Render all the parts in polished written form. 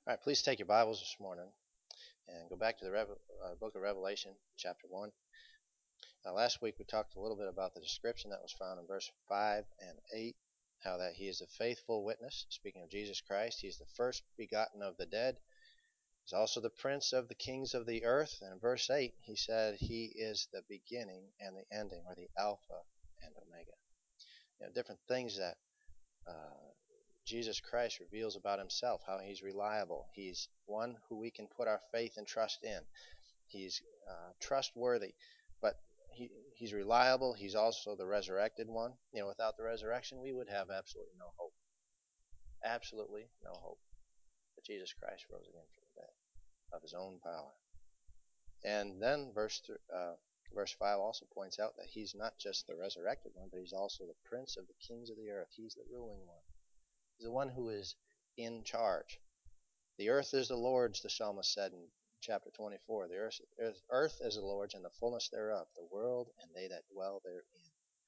All right, please take your Bibles this morning and go back to the book of Revelation, chapter 1. Last week we talked a little bit about the description that was found in verse 5 and 8, how that he is the faithful witness, speaking of Jesus Christ. He's the first begotten of the dead. He's also the prince of the kings of the earth. And in verse 8, he said he is the beginning and the ending, or the Alpha and Omega. Different things that Jesus Christ reveals about himself, how he's reliable. He's one who we can put our faith and trust in. He's trustworthy, but he's reliable. He's also the resurrected one. Without the resurrection, we would have absolutely no hope. Absolutely no hope. But Jesus Christ rose again from the dead of his own power. And then verse 5 also points out that he's not just the resurrected one, but he's also the prince of the kings of the earth. He's the ruling one. He's the one who is in charge. The earth is the Lord's, the psalmist said in chapter 24. The earth is the Lord's and the fullness thereof, the world and they that dwell therein.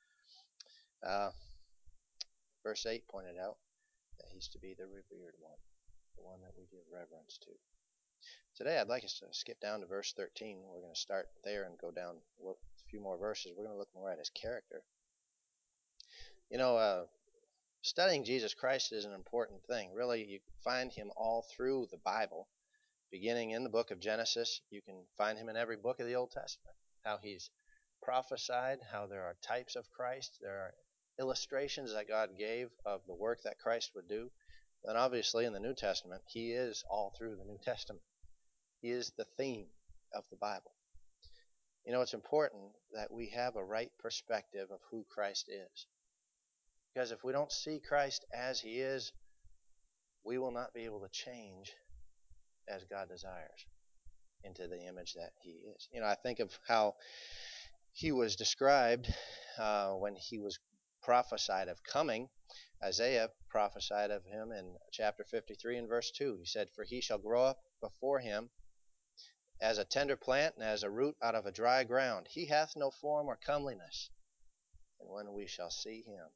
Verse 8 pointed out that he's to be the revered one, the one that we give reverence to. Today I'd like us to skip down to verse 13. We're going to start there and go down a few more verses. We're going to look more at his character. Studying Jesus Christ is an important thing. Really, you find him all through the Bible. Beginning in the book of Genesis, you can find him in every book of the Old Testament. How he's prophesied, how there are types of Christ, there are illustrations that God gave of the work that Christ would do. And obviously in the New Testament, he is all through the New Testament. He is the theme of the Bible. It's important that we have a right perspective of who Christ is. Because if we don't see Christ as he is, we will not be able to change as God desires into the image that he is. I think of how he was described when he was prophesied of coming. Isaiah prophesied of him in chapter 53 and verse 2. He said, "For he shall grow up before him as a tender plant and as a root out of a dry ground. He hath no form or comeliness. And when we shall see him,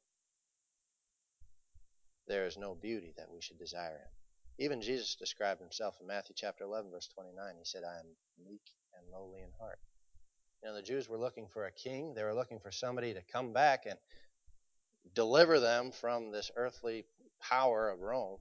there is no beauty that we should desire him." Even Jesus described himself in Matthew chapter 11, verse 29. He said, "I am meek and lowly in heart." The Jews were looking for a king. They were looking for somebody to come back and deliver them from this earthly power of Rome.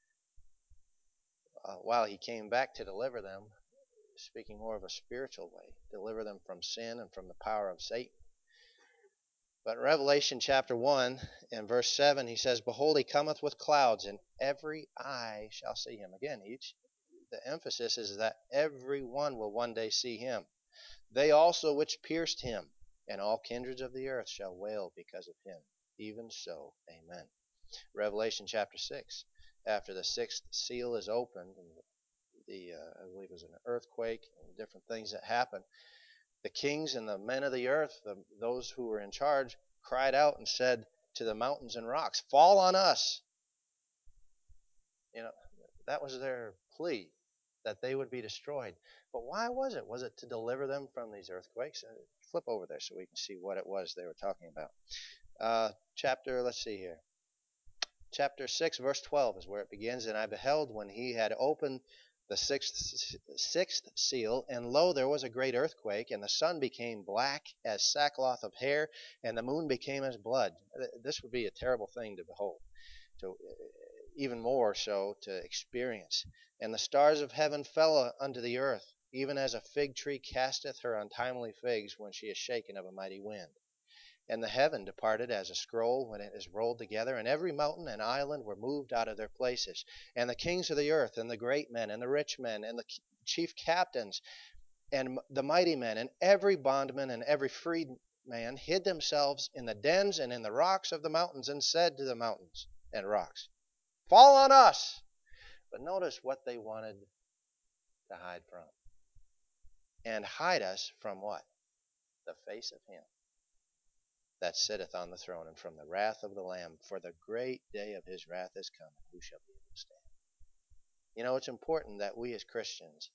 While he came back to deliver them, speaking more of a spiritual way, deliver them from sin and from the power of Satan. But in Revelation chapter 1 and verse 7, he says, "Behold, he cometh with clouds, and every eye shall see him." Again, the emphasis is that every one will one day see him. "They also which pierced him, and all kindreds of the earth shall wail because of him. Even so, amen." Revelation chapter 6, after the sixth seal is opened, and I believe it was an earthquake and different things that happened, the kings and the men of the earth, those who were in charge, cried out and said to the mountains and rocks, "Fall on us." That was their plea, that they would be destroyed. But why was it? Was it to deliver them from these earthquakes? Flip over there so we can see what it was they were talking about. Let's see here. Chapter 6, verse 12 is where it begins. "And I beheld when he had opened the sixth seal, and lo, there was a great earthquake, and the sun became black as sackcloth of hair, and the moon became as blood." This would be a terrible thing to behold, even more so to experience. "And the stars of heaven fell unto the earth, even as a fig tree casteth her untimely figs when she is shaken of a mighty wind. And the heaven departed as a scroll when it is rolled together, and every mountain and island were moved out of their places. And the kings of the earth, and the great men, and the rich men, and the chief captains, and the mighty men, and every bondman, and every freedman hid themselves in the dens and in the rocks of the mountains, and said to the mountains and rocks, Fall on us!" But notice what they wanted to hide from. "And hide us from" what? "The face of him that sitteth on the throne, and from the wrath of the Lamb. For the great day of his wrath is come, and who shall be able to stand?" It's important that we as Christians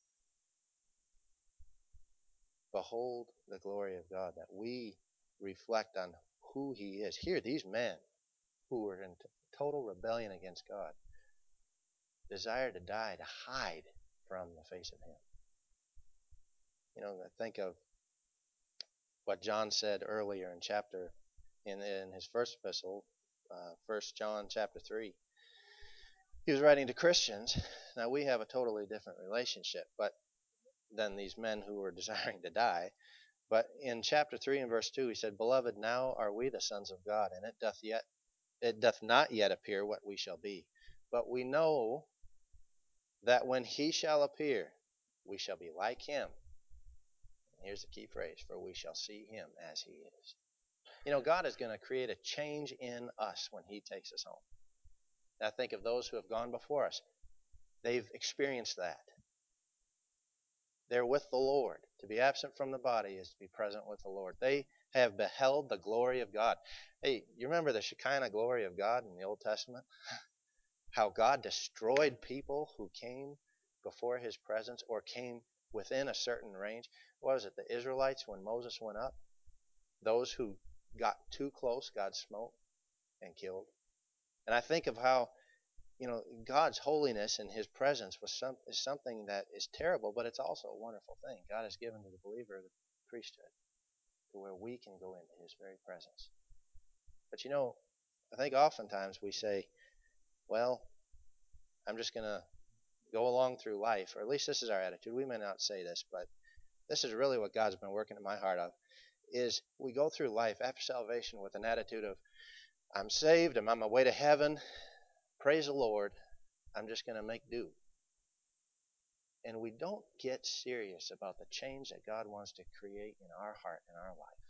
behold the glory of God, that we reflect on who he is. Here, these men who were in total rebellion against God, desired to die to hide from the face of him. I think of what John said earlier in his first epistle, 1 John chapter 3. He was writing to Christians. Now we have a totally different relationship than these men who were desiring to die. But in chapter 3 and verse 2 he said, Beloved, now are we the sons of God, and it doth not yet appear what we shall be. But we know that when he shall appear, we shall be like him. And here's the key phrase, for we shall see him as he is. God is going to create a change in us when he takes us home. Now think of those who have gone before us. They've experienced that. They're with the Lord. To be absent from the body is to be present with the Lord. They have beheld the glory of God. Hey, you remember the Shekinah glory of God in the Old Testament? How God destroyed people who came before his presence or came within a certain range. What was it, the Israelites when Moses went up? Those who got too close, God smote and killed. And I think of how, God's holiness and his presence is something that is terrible, but it's also a wonderful thing. God has given to the believer the priesthood to where we can go into his very presence. But I think oftentimes we say, well, I'm just going to go along through life, or at least this is our attitude. We may not say this, but this is really what God's been working in my heart of, is we go through life after salvation with an attitude of, I'm saved, I'm on my way to heaven, praise the Lord, I'm just going to make do. And we don't get serious about the change that God wants to create in our heart and our life.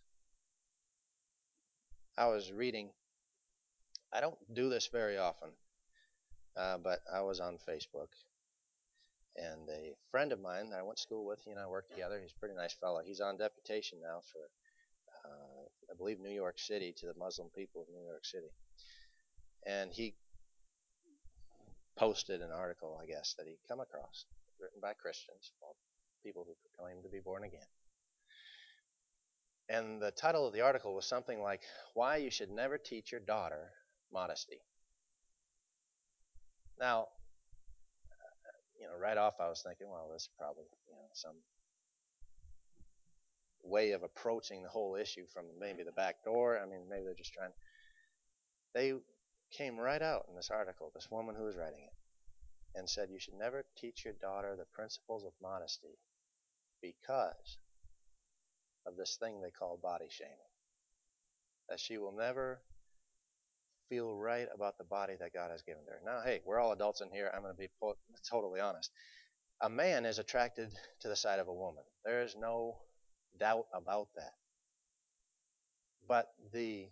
I was reading, I don't do this very often, but I was on Facebook, and a friend of mine that I went to school with, he and I worked together. He's a pretty nice fellow. He's on deputation now for, I believe, New York City, to the Muslim people of New York City. And he posted an article, I guess, that he'd come across, written by Christians, people who claim to be born again. And the title of the article was something like, Why You Should Never Teach Your Daughter Modesty. Now, right off I was thinking, well, this is probably, some way of approaching the whole issue from maybe the back door. I mean, maybe they're just trying. They came right out in this article, this woman who was writing it, and said you should never teach your daughter the principles of modesty because of this thing they call body shaming. That she will never feel right about the body that God has given her. Now, hey, we're all adults in here. I'm going to be totally honest. A man is attracted to the side of a woman. There is no doubt about that. But the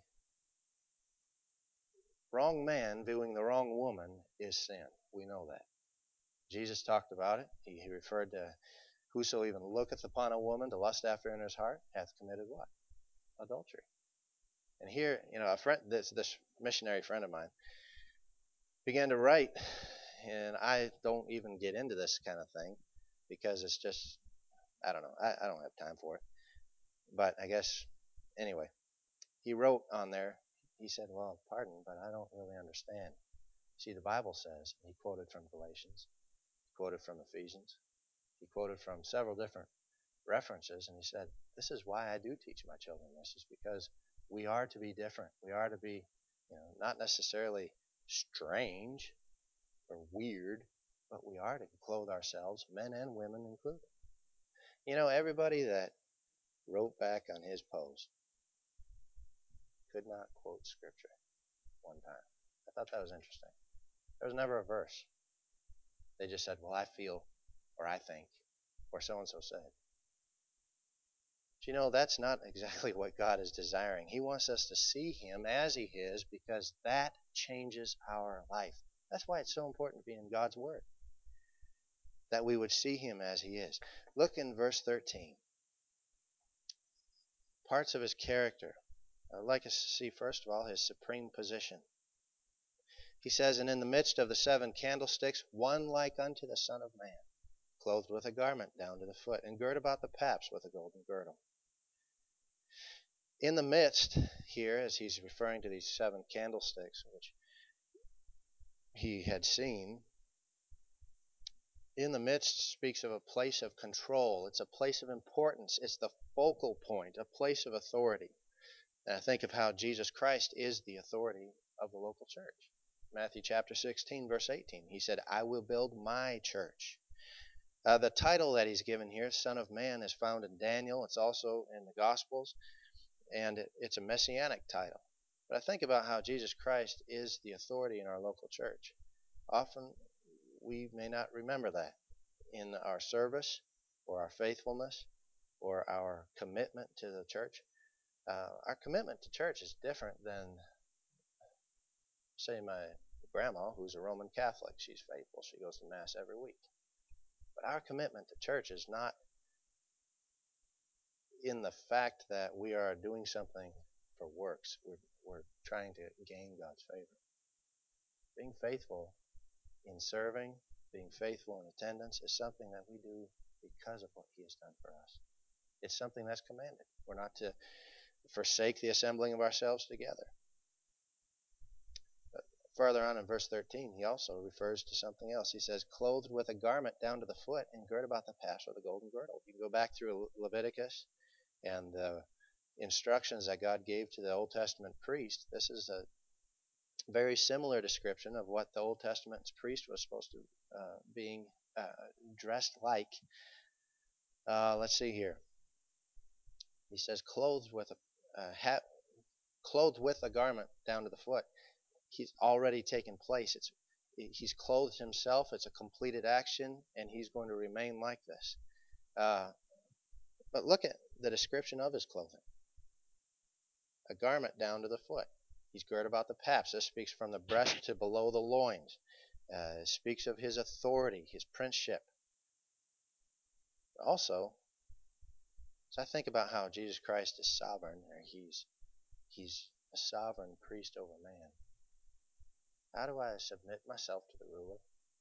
wrong man viewing the wrong woman is sin. We know that. Jesus talked about it. He referred to whoso even looketh upon a woman to lust after in his heart hath committed what? Adultery. And here, a friend, this missionary friend of mine, began to write, and I don't even get into this kind of thing because it's just, I don't know, I don't have time for it. But I guess, anyway, he wrote on there, he said, well, pardon, but I don't really understand. See, the Bible says, he quoted from Galatians, he quoted from Ephesians, he quoted from several different references, and he said, this is why I do teach my children this, is because we are to be different. We are to be, not necessarily strange or weird, but we are to clothe ourselves, men and women included. Everybody that wrote back on his post could not quote scripture one time. I thought that was interesting. There was never a verse. They just said, well, I feel, or I think, or so-and-so said. But that's not exactly what God is desiring. He wants us to see him as he is because that changes our life. That's why it's so important to be in God's Word, that we would see him as he is. Look in verse 13. Parts of his character. I'd like us to see, first of all, his supreme position. He says, and in the midst of the 7 candlesticks, one like unto the Son of Man, clothed with a garment down to the foot, and girt about the paps with a golden girdle. In the midst here, as he's referring to these 7 candlesticks, which he had seen, In the midst speaks of a place of control. It's a place of importance. It's the focal point, a place of authority. And I think of how Jesus Christ is the authority of the local church. Matthew chapter 16, verse 18. He said, I will build my church. The title that he's given here, Son of Man, is found in Daniel. It's also in the Gospels, and it's a messianic title. But I think about how Jesus Christ is the authority in our local church. Often we may not remember that in our service or our faithfulness or our commitment to the church. Our commitment to church is different than, say, my grandma, who's a Roman Catholic. She's faithful. She goes to Mass every week. But our commitment to church is not in the fact that we are doing something for works. We're trying to gain God's favor. Being faithful in serving, being faithful in attendance is something that we do because of what He has done for us. It's something that's commanded. We're not to forsake the assembling of ourselves together. But further on in verse 13, he also refers to something else. He says, clothed with a garment down to the foot and girt about the paps with a golden girdle. You can go back through Leviticus and the instructions that God gave to the Old Testament priest. This is a very similar description of what the Old Testament priest was supposed to being dressed like. Let's see here. He says, clothed with a garment down to the foot. He's already taken place. He's clothed himself. It's a completed action, and he's going to remain like this. But look at the description of his clothing. A garment down to the foot. He's girt about the paps. This speaks from the breast to below the loins. It speaks of his authority, his princeship. Also, as I think about how Jesus Christ is sovereign, or he's a sovereign priest over man, how do I submit myself to the ruler?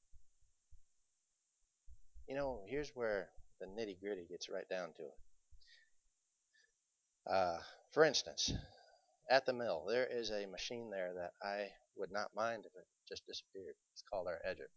You know, here's where the nitty-gritty gets right down to it. For instance, at the mill, there is a machine there that I would not mind if it just disappeared. It's called our edger.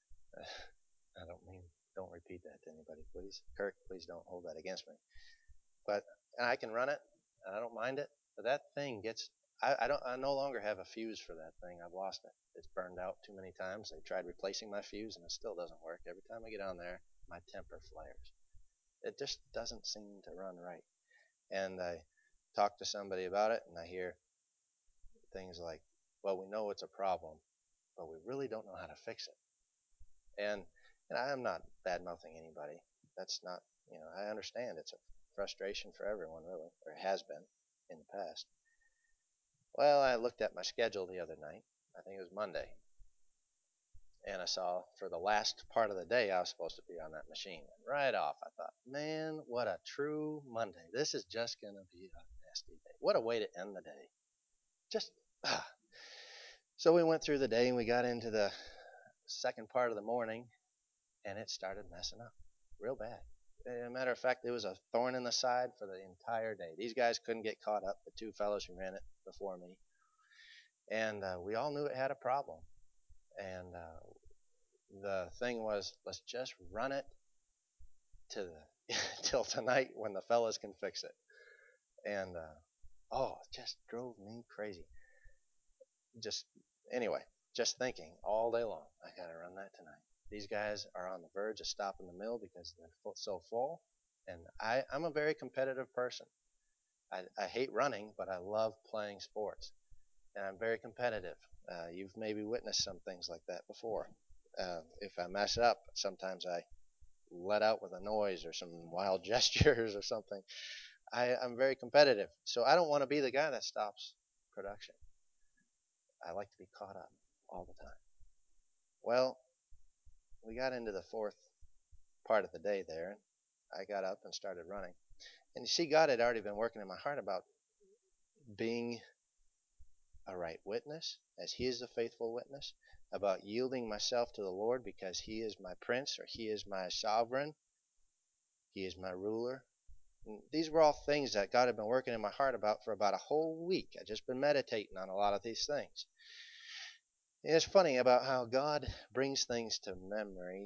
Don't repeat that to anybody, please. Kirk, please don't hold that against me. But I can run it, and I don't mind it. But that thing gets, I no longer have a fuse for that thing. I've lost it. It's burned out too many times. They tried replacing my fuse, and it still doesn't work. Every time I get on there, my temper flares. It just doesn't seem to run right. And I talk to somebody about it, and I hear things like, well, we know it's a problem, but we really don't know how to fix it. And I'm not bad-mouthing anybody. That's not, I understand it's a frustration for everyone, really, or it has been in the past. Well, I looked at my schedule the other night. I think it was Monday. And I saw for the last part of the day I was supposed to be on that machine. And right off, I thought, man, what a true Monday. This is just going to be a nasty day. What a way to end the day. Just, So we went through the day and we got into the second part of the morning, and it started messing up real bad. As a matter of fact, it was a thorn in the side for the entire day. These guys couldn't get caught up, the two fellows who ran it before me. And we all knew it had a problem. And the thing was, let's just run it to till tonight when the fellas can fix it. And it just drove me crazy. Just thinking all day long, I gotta run that tonight. These guys are on the verge of stopping the mill because they're so full. And I'm a very competitive person. I hate running, but I love playing sports. And I'm very competitive. You've maybe witnessed some things like that before. If I mess up, sometimes I let out with a noise or some wild gestures or something. I'm very competitive. So I don't want to be the guy that stops production. I like to be caught up all the time. Well, we got into the fourth part of the day there, and I got up and started running. And you see, God had already been working in my heart about being a right witness, as He is a faithful witness, about yielding myself to the Lord because He is my prince, or He is my sovereign, He is my ruler. And these were all things that God had been working in my heart about for about a whole week. I'd just been meditating on a lot of these things. And it's funny about how God brings things to memory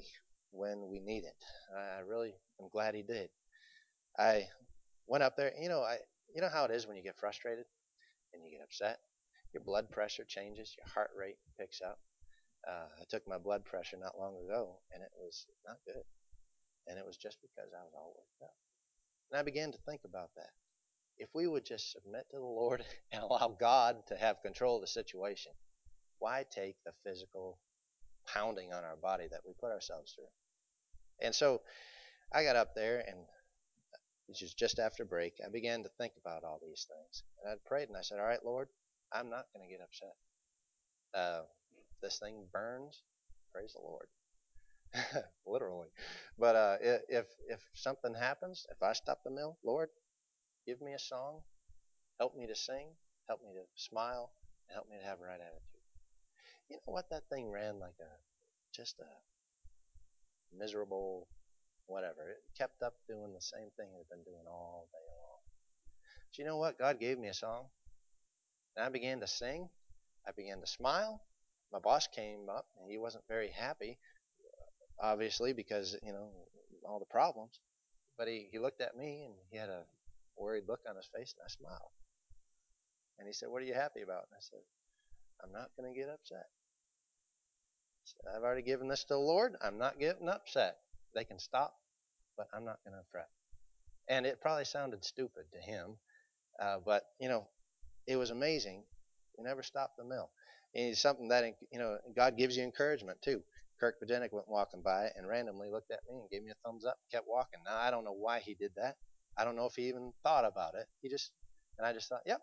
when we need it. I really am glad he did. I went up there. You know how it is when you get frustrated and you get upset. Your blood pressure changes, your heart rate picks up. I took my blood pressure not long ago, and it was not good. And it was just because I was all worked up. And I began to think about that. If we would just submit to the Lord and allow God to have control of the situation, why take the physical pounding on our body that we put ourselves through? And so I got up there, and which is just after break, I began to think about all these things. And I prayed and I said, all right, Lord, I'm not going to get upset. Uh, this thing burns. Praise the Lord. Literally. But if something happens, if I stop the mill, Lord, give me a song. Help me to sing. Help me to smile. And help me to have a right attitude. You know what? That thing ran like just a miserable whatever. It kept up doing the same thing it had been doing all day long. But you know what? God gave me a song. And I began to sing. I began to smile. My boss came up, and he wasn't very happy, obviously, because, all the problems. But he looked at me, and he had a worried look on his face, and I smiled. And he said, what are you happy about? And I said, I'm not going to get upset. Said, I've already given this to the Lord. I'm not getting upset. They can stop, but I'm not going to fret. And it probably sounded stupid to him, but, it was amazing. We never stopped the mill. And it's something that, God gives you encouragement too. Kirk Budenick went walking by and randomly looked at me and gave me a thumbs up and kept walking. Now, I don't know why he did that. I don't know if he even thought about it. And I just thought, yep.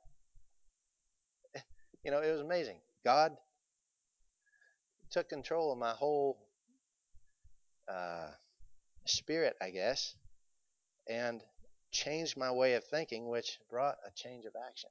It was amazing. God took control of my whole uh, spirit, I guess, and changed my way of thinking, which brought a change of action.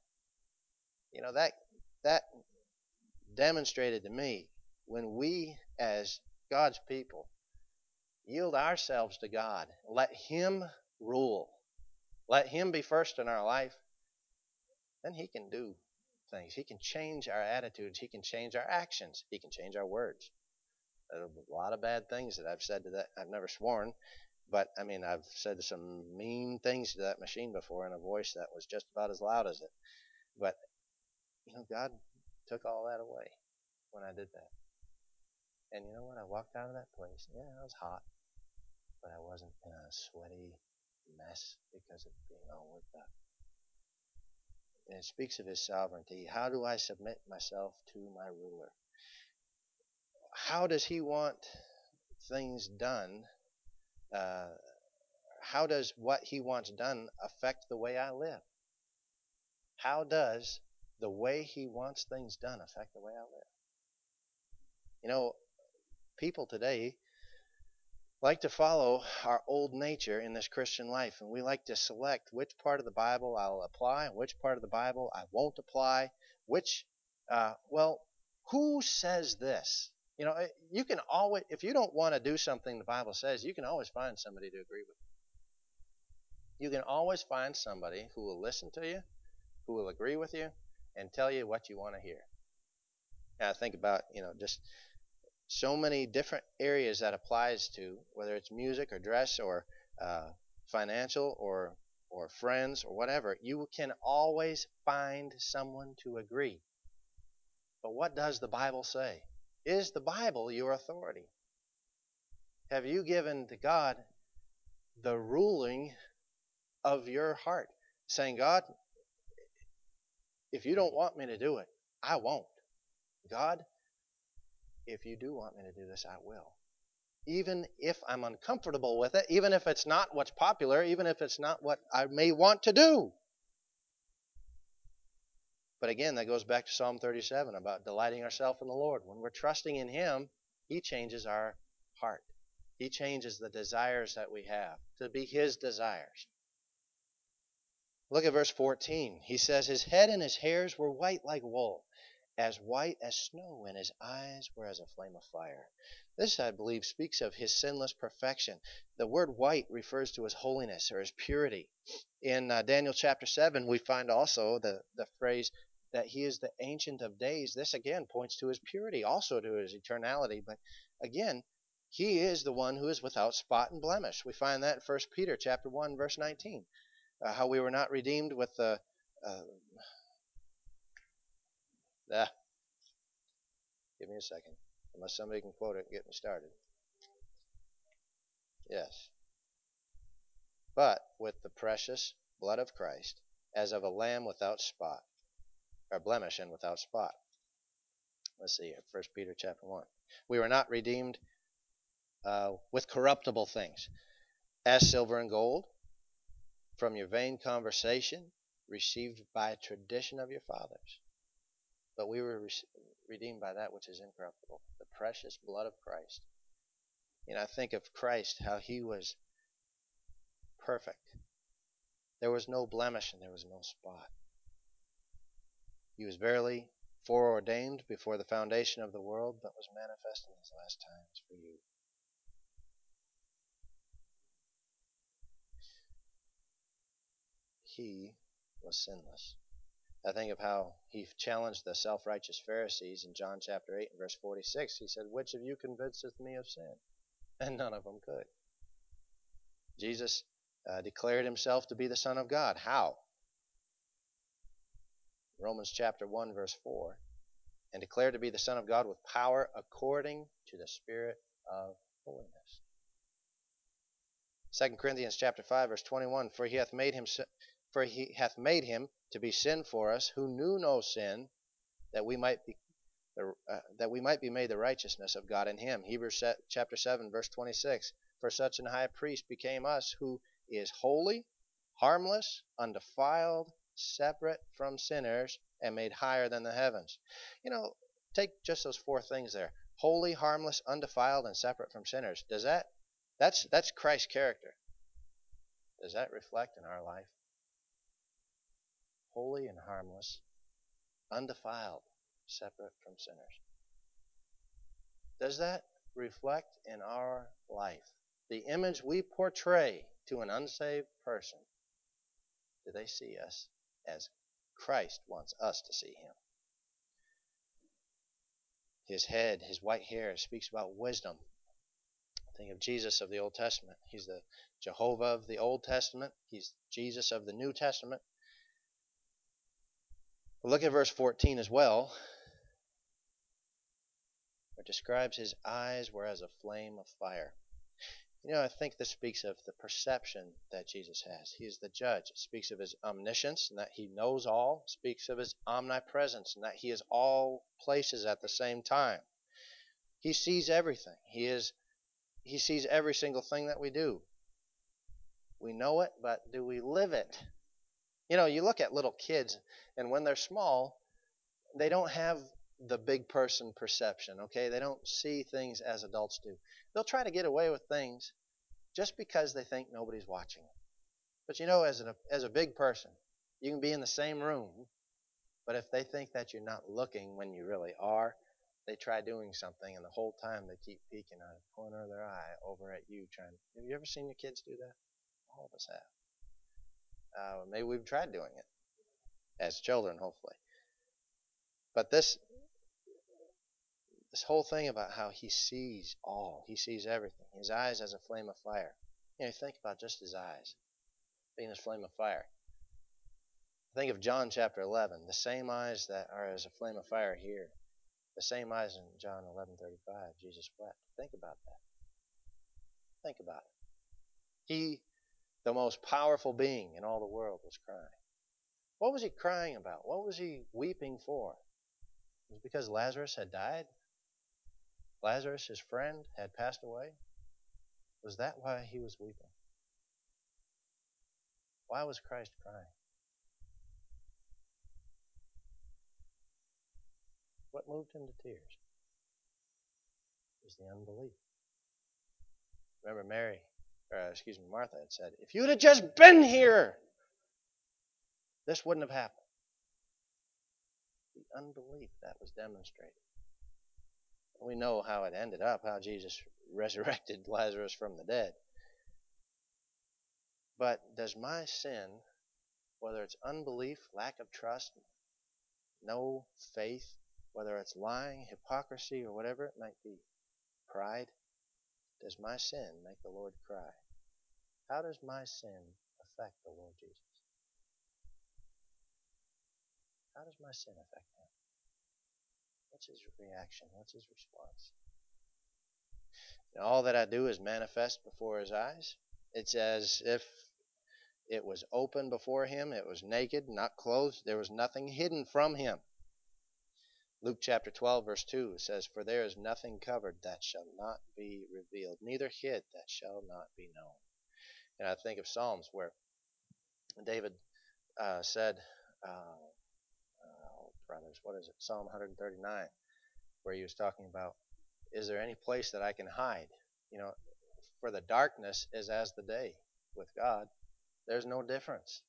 That demonstrated to me when we, as God's people, yield ourselves to God, let Him rule, let Him be first in our life, then He can do things. He can change our attitudes. He can change our actions. He can change our words. There are a lot of bad things that I've said to that. I've never sworn, but I've said some mean things to that machine before in a voice that was just about as loud as it. But, God took all that away when I did that. And you know what? I walked out of that place. Yeah, I was hot, but I wasn't in a sweaty mess because of being all worked up. And it speaks of His sovereignty. How do I submit myself to my ruler? How does He want things done? How does what He wants done affect the way I live? How does the way He wants things done affect the way I live? People today like to follow our old nature in this Christian life, and we like to select which part of the Bible I'll apply and which part of the Bible I won't apply. Who says this? You can always, if you don't want to do something the Bible says, you can always find somebody to agree with you. You can always find somebody who will listen to you, who will agree with you, and tell you what you want to hear. Now, think about, just so many different areas that applies to, whether it's music or dress or financial or friends or whatever. You can always find someone to agree. But what does the Bible say? Is the Bible your authority? Have you given to God the ruling of your heart, saying, God, if you don't want me to do it, I won't. God, if you do want me to do this, I will. Even if I'm uncomfortable with it, even if it's not what's popular, even if it's not what I may want to do. But again, that goes back to Psalm 37 about delighting ourselves in the Lord. When we're trusting in Him, He changes our heart. He changes the desires that we have to be His desires. Look at verse 14. He says, His head and His hairs were white like wool, as white as snow, and His eyes were as a flame of fire. This, I believe, speaks of His sinless perfection. The word white refers to His holiness or His purity. In Daniel chapter 7, we find also the phrase that He is the Ancient of Days. This, again, points to His purity, also to His eternality. But again, He is the one who is without spot and blemish. We find that in 1 Peter chapter 1, verse 19. How we were not redeemed with the... give me a second. Unless somebody can quote it and get me started. Yes. But with the precious blood of Christ, as of a lamb without spot, or blemish and without spot. Let's see here, 1 Peter chapter 1. We were not redeemed with corruptible things, as silver and gold, from your vain conversation received by tradition of your fathers. But we were redeemed by that which is incorruptible, the precious blood of Christ. I think of Christ, how he was perfect. There was no blemish and there was no spot. He was verily foreordained before the foundation of the world, but was manifest in these last times for you. He was sinless. I think of how he challenged the self-righteous Pharisees in John chapter 8 and verse 46. He said, "Which of you convinceth me of sin?" And none of them could. Jesus declared himself to be the Son of God. How? Romans chapter 1 verse 4. And declared to be the Son of God with power according to the Spirit of holiness. 2 Corinthians chapter 5 verse 21. For he hath made him to be sin for us, who knew no sin, that we might be made the righteousness of God in him. Hebrews chapter 7 verse 26. For such an high priest became us, who is holy, harmless, undefiled, separate from sinners, and made higher than the heavens. Take just those four things there: holy, harmless, undefiled, and separate from sinners. That's Christ's character. Does that reflect in our life? Holy and harmless, undefiled, separate from sinners. Does that reflect in our life the image we portray to an unsaved person? Do they see us as Christ wants us to see him? His head, his white hair, speaks about wisdom. Think of Jesus of the Old Testament. He's the Jehovah of the Old Testament. He's Jesus of the New Testament. We'll look at verse 14 as well. It describes his eyes were as a flame of fire. I think this speaks of the perception that Jesus has. He is the judge. It speaks of his omniscience and that he knows all. It speaks of his omnipresence and that he is all places at the same time. He sees everything. He sees every single thing that we do. We know it, but do we live it? You look at little kids, and when they're small, they don't have the big person perception, okay? They don't see things as adults do. They'll try to get away with things just because they think nobody's watching. But as a big person, you can be in the same room, but if they think that you're not looking when you really are, they try doing something, and the whole time they keep peeking out of the corner of their eye over at you Have you ever seen your kids do that? All of us have. Maybe we've tried doing it as children, hopefully. But this whole thing about how he sees all, he sees everything. His eyes as a flame of fire. Think about just his eyes being this flame of fire. Think of John chapter 11. The same eyes that are as a flame of fire here, the same eyes in John 11:35. Jesus wept. Think about that. Think about it. He, the most powerful being in all the world, was crying. What was he crying about? What was he weeping for? Was it because Lazarus had died? Lazarus, his friend, had passed away? Was that why he was weeping? Why was Christ crying? What moved him to tears? It was the unbelief. Remember Martha had said, if you'd have just been here, this wouldn't have happened. The unbelief that was demonstrated. We know how it ended up, how Jesus resurrected Lazarus from the dead. But does my sin, whether it's unbelief, lack of trust, no faith, whether it's lying, hypocrisy, or whatever it might be, pride, does my sin make the Lord cry? How does my sin affect the Lord Jesus? How does my sin affect him? What's his reaction? What's his response? And all that I do is manifest before his eyes. It's as if it was open before him. It was naked, not clothed. There was nothing hidden from him. Luke chapter 12, verse 2 says, "For there is nothing covered that shall not be revealed, neither hid that shall not be known." And I think of Psalms where David said, brothers, what is it? Psalm 139, where he was talking about, is there any place that I can hide? You know, for the darkness is as the day with God. There's no difference.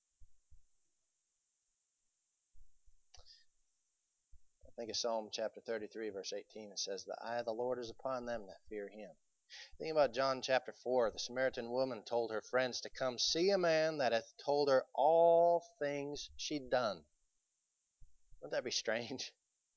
I think of Psalm chapter 33, verse 18. It says, "The eye of the Lord is upon them that fear him." Think about John chapter 4. The Samaritan woman told her friends to come see a man that hath told her all things she'd done. Wouldn't that be strange?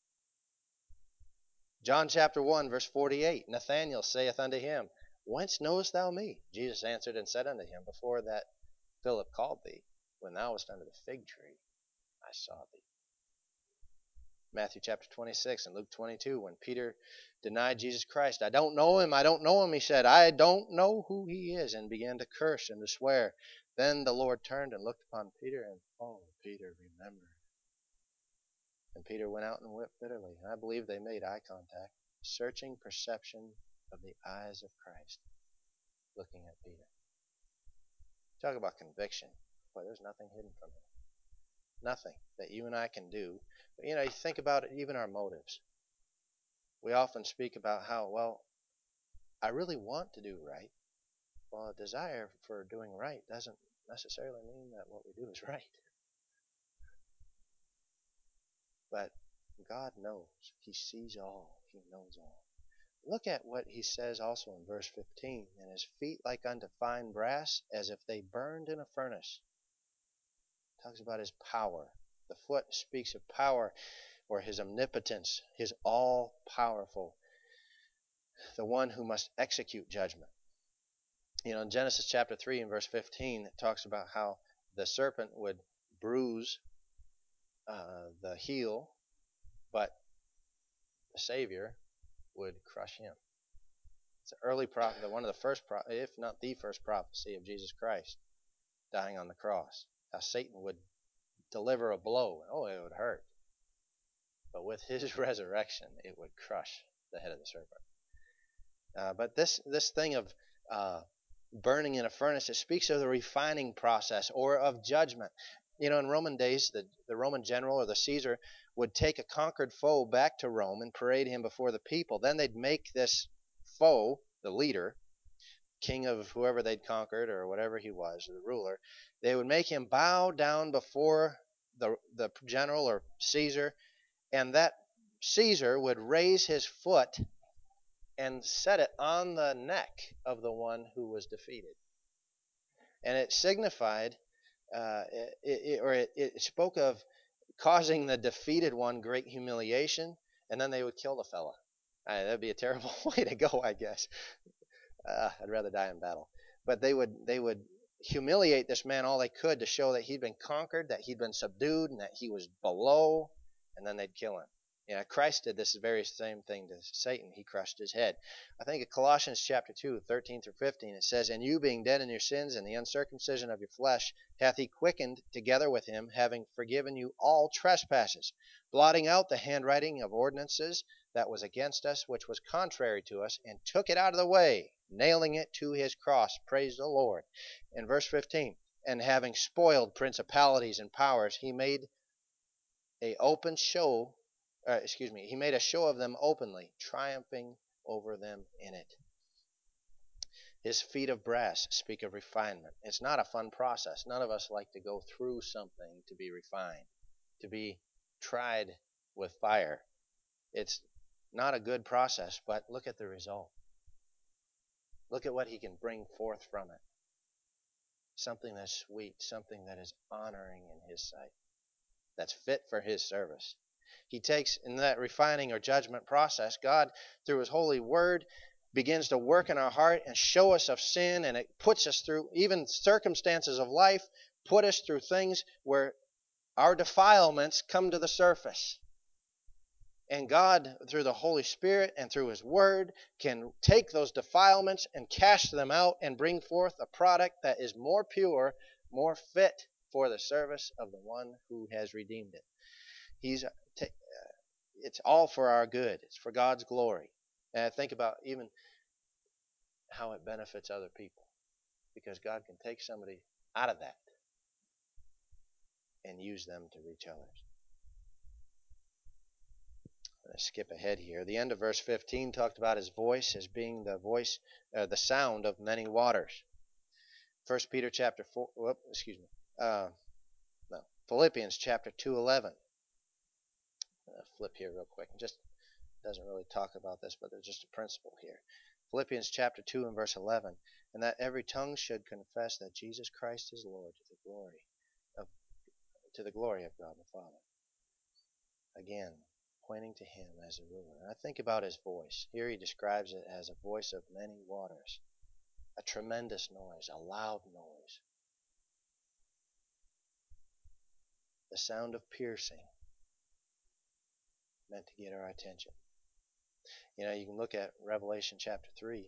John chapter 1, verse 48. Nathanael saith unto him, "Whence knowest thou me?" Jesus answered and said unto him, "Before that Philip called thee, when thou wast under the fig tree, I saw thee." Matthew chapter 26 and Luke 22, when Peter denied Jesus Christ. I don't know him, I don't know him, he said. I don't know who he is, and began to curse and to swear. Then the Lord turned and looked upon Peter, and, "Oh, Peter, remember." And Peter went out and wept bitterly. And I believe they made eye contact, searching perception of the eyes of Christ, looking at Peter. Talk about conviction. Boy, there's nothing hidden from him. Nothing that you and I can do. But, you think about it, even our motives. We often speak about how, well, I really want to do right. Well, a desire for doing right doesn't necessarily mean that what we do is right. But God knows. He sees all. He knows all. Look at what he says also in verse 15. "And his feet like unto fine brass, as if they burned in a furnace." Talks about his power. The foot speaks of power, or his omnipotence, his all-powerful, the one who must execute judgment. In Genesis chapter 3 and verse 15, it talks about how the serpent would bruise the heel, but the Savior would crush him. It's an early prophet, one of the first, if not the first prophecy of Jesus Christ dying on the cross. How Satan would deliver a blow, and it would hurt. But with his resurrection, it would crush the head of the serpent. But this thing of burning in a furnace, it speaks of the refining process or of judgment. In Roman days, the Roman general or the Caesar would take a conquered foe back to Rome and parade him before the people. Then they'd make this foe, the leader, king of whoever they'd conquered or whatever he was, the ruler, they would make him bow down before the general or Caesar, and that Caesar would raise his foot and set it on the neck of the one who was defeated. And it signified, it spoke of causing the defeated one great humiliation, and then they would kill the fella. That'd be a terrible way to go, I guess. I'd rather die in battle. But they would humiliate this man all they could to show that he'd been conquered, that he'd been subdued, and that he was below, and then they'd kill him. Christ did this very same thing to Satan. He crushed his head. I think of Colossians chapter 2, 13 through 15. It says, "And you being dead in your sins and the uncircumcision of your flesh, hath he quickened together with him, having forgiven you all trespasses, blotting out the handwriting of ordinances that was against us, which was contrary to us, and took it out of the way, nailing it to his cross." Praise the Lord. In verse 15, "And having spoiled principalities and powers, he made a show of them openly, triumphing over them in it." His feet of brass speak of refinement. It's not a fun process. None of us like to go through something to be refined, to be tried with fire. It's not a good process, but look at the result. Look at what he can bring forth from it. Something that's sweet, something that is honoring in his sight, that's fit for his service. He takes, in that refining or judgment process, God, through his holy word, begins to work in our heart and show us of sin, and it puts us through even circumstances of life, put us through things where our defilements come to the surface. And God, through the Holy Spirit and through His Word, can take those defilements and cast them out and bring forth a product that is more pure, more fit for the service of the one who has redeemed it. It's all for our good. It's for God's glory. And I think about even how it benefits other people, because God can take somebody out of that and use them to reach others. Let's skip ahead here. The end of verse 15 talked about His voice as being the voice, the sound of many waters. 1 Peter chapter 4, Philippians chapter 2:11. Flip here real quick. It just doesn't really talk about this, but there's just a principle here. Philippians chapter 2 and verse 11. And that every tongue should confess that Jesus Christ is Lord, to the glory of God the Father. Again, pointing to Him as a ruler. And I think about His voice. Here He describes it as a voice of many waters. A tremendous noise, a loud noise. The sound of piercing, meant to get our attention. You know, you can look at Revelation chapter 3.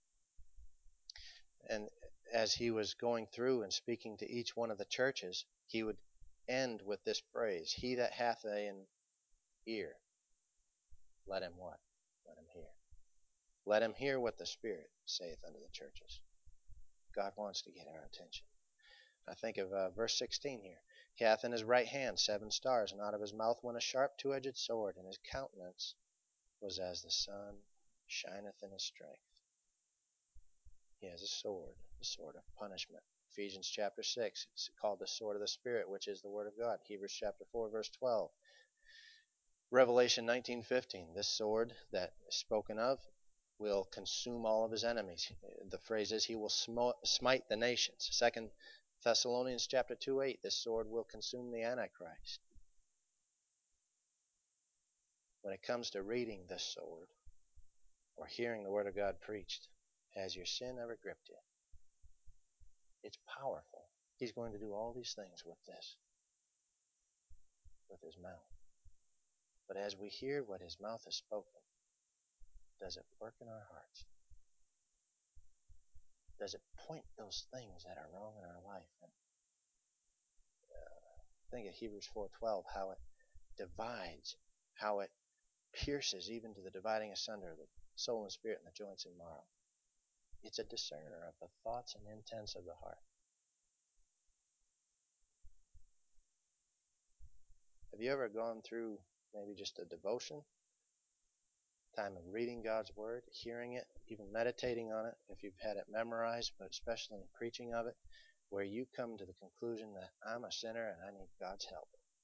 And as He was going through and speaking to each one of the churches, He would end with this phrase, He that hath an ear, let him what? Let him hear. Let him hear what the Spirit saith unto the churches. God wants to get our attention. I think of verse 16 here. He hath in His right hand 7 stars, and out of His mouth went a sharp 2-edged sword, and His countenance was as the sun shineth in His strength. He has a sword, the sword of punishment. Ephesians chapter 6, it's called the sword of the Spirit, which is the Word of God. Hebrews chapter 4, verse 12. Revelation 19:15, this sword that is spoken of will consume all of His enemies. The phrase is, He will smite the nations. 2 Thessalonians chapter 2:8, this sword will consume the Antichrist. When it comes to reading this sword or hearing the Word of God preached, has your sin ever gripped you? It's powerful. He's going to do all these things with this, with His mouth. But as we hear what His mouth has spoken, does it work in our hearts? Does it point those things that are wrong in our life? And think of Hebrews 4:12, how it divides, how it pierces even to the dividing asunder of the soul and spirit and the joints and marrow. It's a discerner of the thoughts and intents of the heart. Have you ever gone through maybe just a devotion, time of reading God's Word, hearing it, even meditating on it, if you've had it memorized, but especially in preaching of it, where you come to the conclusion that I'm a sinner and I need God's help.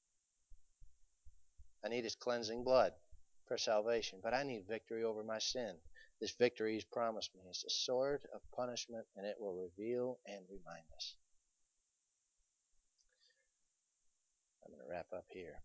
I need His cleansing blood for salvation, but I need victory over my sin. This victory He's promised me is the sword of punishment, and it will reveal and remind us. I'm going to wrap up here.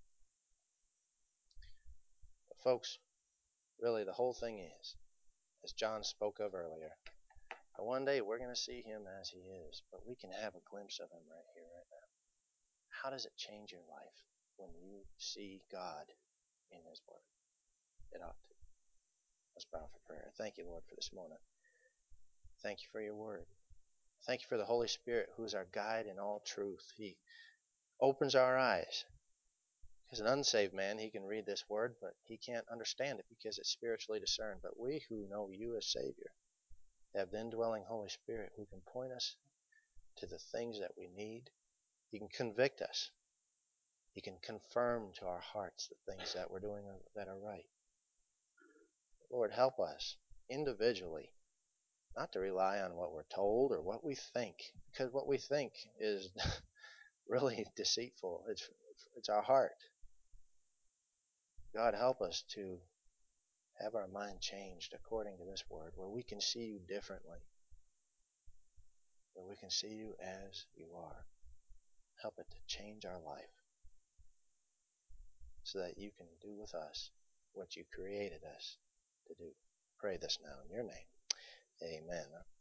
But folks, really the whole thing is, as John spoke of earlier, one day we're going to see Him as He is, but we can have a glimpse of Him right here, right now. How does it change your life when you see God in His Word? It ought to. Let's bow for prayer. Thank you, Lord, for this morning. Thank you for your Word. Thank you for the Holy Spirit, who is our guide in all truth. He opens our eyes. As an unsaved man, he can read this Word, but he can't understand it because it's spiritually discerned. But we who know you as Savior have the indwelling Holy Spirit who can point us to the things that we need. He can convict us. He can confirm to our hearts the things that we're doing that are right. Lord, help us individually not to rely on what we're told or what we think, because what we think is really deceitful. It's our heart. God, help us to have our mind changed according to this Word, where we can see you differently, where we can see you as you are. Help it to change our life so that you can do with us what you created us to do. pray this now in your name. Amen.